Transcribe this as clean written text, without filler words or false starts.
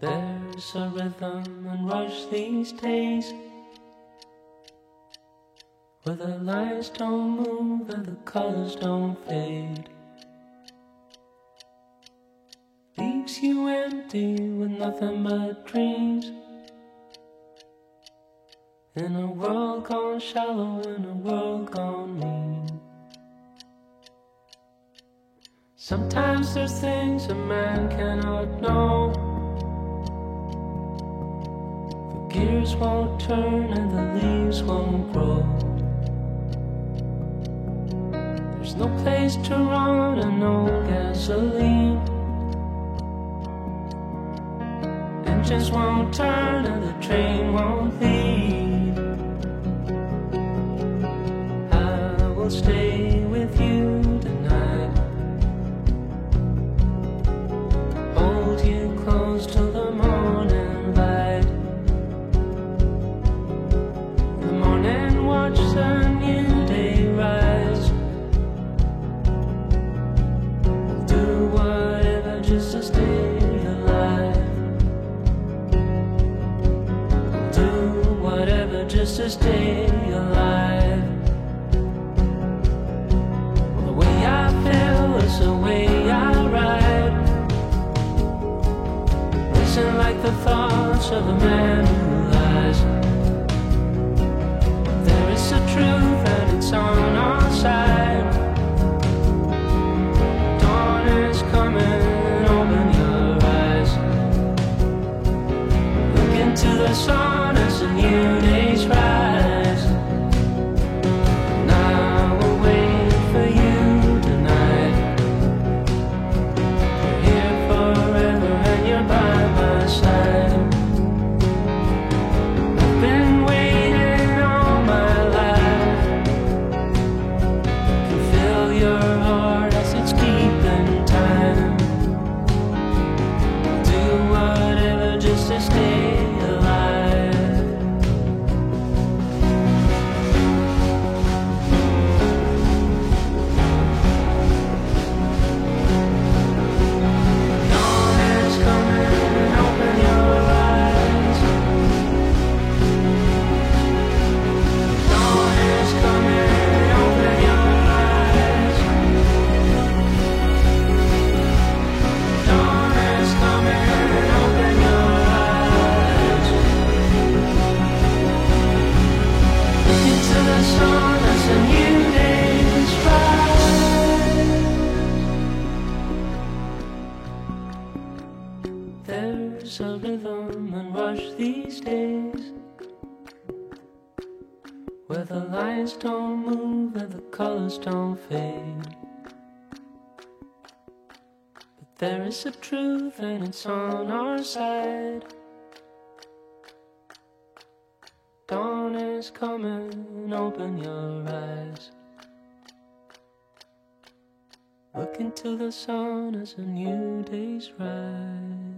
There's a rhythm and rush these days, where the lights don't move and the colors don't fade. Leaves you empty with nothing but dreams, in a world gone shallow, in a world gone mean. Sometimes there's things a man cannot know. The gears won't turn and the leaves won't grow. There's no place to run and no gasoline. Engines won't turn and the train won't leave. I will stay with you tonight, hold you close till the morning light. The morning, watch the new day rise. We'll do whatever just to stay alive. We'll do whatever just to stay alive. Well, the way I feel is the way I ride. Listen like the thoughts of a man who lies. There is a truth and it's on our side. Dawn is coming, open your eyes. Look into the sun as the new days rise. And I will wait for you tonight. You're here forever and you're by my side. I've been waiting all my life. Can feel your heart as it's keeping time. Do whatever just to stay alive. Dawn is coming, open your eyes. Dawn is coming, open your eyes. Dawn is coming, open your eyes. Look into the sun as a new day's rise. There's a rhythm and rush these days, where the lines don't move and the colors don't fade. But there is a truth and it's on our side. Dawn is coming, open your eyes. Look into the sun as a new day's rise.